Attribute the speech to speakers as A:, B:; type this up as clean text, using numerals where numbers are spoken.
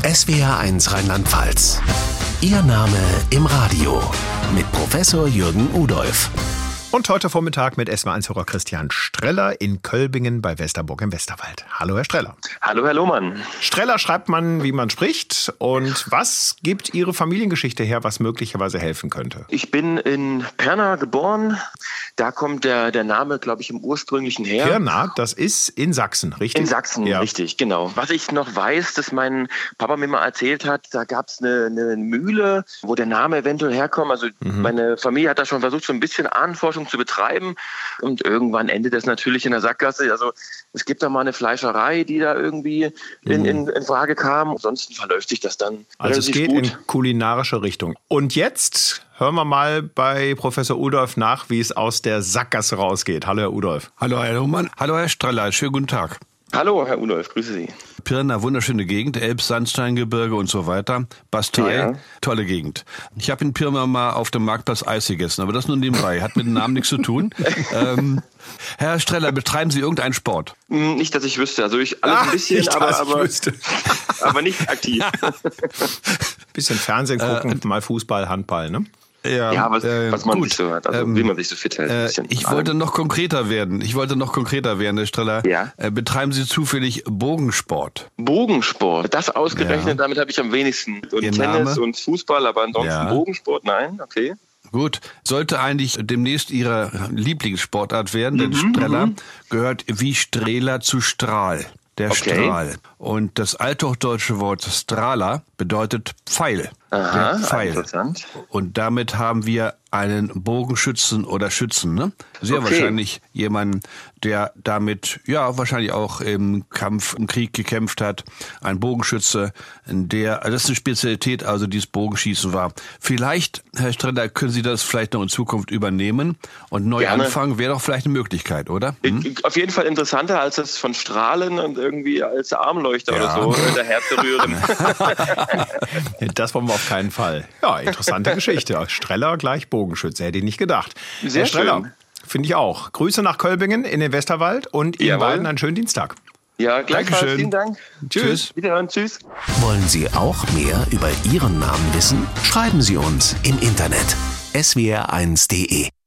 A: SWR1 Rheinland-Pfalz. Ihr Name im Radio mit Professor Jürgen Udolph.
B: Und heute Vormittag mit SWR1-Hörer Christian Streller in Kölbingen bei Westerburg im Westerwald. Hallo, Herr Streller.
C: Hallo, Herr Lohmann.
B: Streller schreibt man, wie man spricht. Und was gibt Ihre Familiengeschichte her, was möglicherweise helfen könnte?
C: Ich bin in Pirna geboren. Da kommt der Name, glaube ich, im ursprünglichen her.
B: Pirna, das ist in Sachsen, richtig?
C: In Sachsen, ja. Richtig, genau. Was ich noch weiß, dass mein Papa mir mal erzählt hat, da gab es eine Mühle, wo der Name eventuell herkommt. Also meine Familie hat da schon versucht, so ein bisschen Ahnenforschung zu betreiben. Und irgendwann endet das natürlich in der Sackgasse. Also es gibt da mal eine Fleischerei, die da irgendwie in Frage kam. Ansonsten verläuft sich das dann
B: also
C: relativ
B: es geht
C: gut.
B: in kulinarische Richtung. Und jetzt hören wir mal bei Professor Udolph nach, wie es aus der Sackgasse rausgeht. Hallo, Herr Udolph.
D: Hallo, Herr Lohmann. Hallo, Herr Streller. Schönen guten Tag.
C: Hallo, Herr Udolph, grüße Sie.
D: Pirna, wunderschöne Gegend, Elbsandsteingebirge und so weiter. Bastei,
C: Ja.
D: tolle Gegend. Ich habe in Pirna mal auf dem Marktplatz Eis gegessen, aber das nur nebenbei, hat mit dem Namen nichts zu tun. Herr Streller, betreiben Sie irgendeinen Sport?
C: Nicht, dass ich wüsste. Also alles ein bisschen,
B: nicht, dass ich
C: aber
B: wüsste.
C: aber nicht aktiv.
B: Bisschen Fernsehen gucken, mal Fußball, Handball, ne?
C: Ja, was man
D: gut.
C: sich so hat, also wie man sich so fit hält. Ein bisschen.
D: Ich wollte noch konkreter werden, Herr Streller.
C: Ja.
D: Betreiben Sie zufällig Bogensport?
C: Bogensport, das ausgerechnet,
D: Ja.
C: damit habe ich am wensten. Und
D: Ihr
C: Tennis
D: Name?
C: und Fußball, aber ansonsten
D: Ja.
C: Bogensport, nein, okay.
D: Gut, sollte eigentlich demnächst Ihre Lieblingssportart werden, denn Streller gehört wie Strehler zu Strahl. Der
C: Okay.
D: Strahl. Und das althochdeutsche Wort Strahler bedeutet Pfeil.
C: Aha,
D: Der Pfeil.
C: interessant.
D: Und damit haben wir einen Bogenschützen oder Schützen, ne? Sehr
C: Okay.
D: wahrscheinlich jemanden, der damit, ja, wahrscheinlich auch im Krieg gekämpft hat. Ein Bogenschütze, das ist eine Spezialität, also dieses Bogenschießen war. Vielleicht, Herr Streller, können Sie das vielleicht noch in Zukunft übernehmen und neu
C: Gerne.
D: anfangen, wäre doch vielleicht eine Möglichkeit, oder?
C: Auf jeden Fall interessanter als das von Strahlen und irgendwie als Armleuchter
D: Ja.
C: oder so daher zu rühren.
B: Das wollen wir auf keinen Fall. Ja, interessante Geschichte. Streller gleich Bogenschütze, hätte ich nicht gedacht.
C: Sehr
B: Herr Streller,
C: schön.
B: finde ich auch. Grüße nach Kölbingen in den Westerwald und Ihnen
C: Jawohl.
B: beiden einen schönen Dienstag.
C: Ja, gleichfalls.
D: Dankeschön.
C: Vielen Dank.
B: Tschüss.
C: Wiederhören. Tschüss.
A: Wollen Sie auch mehr über Ihren Namen wissen? Schreiben Sie uns im Internet swr1.de.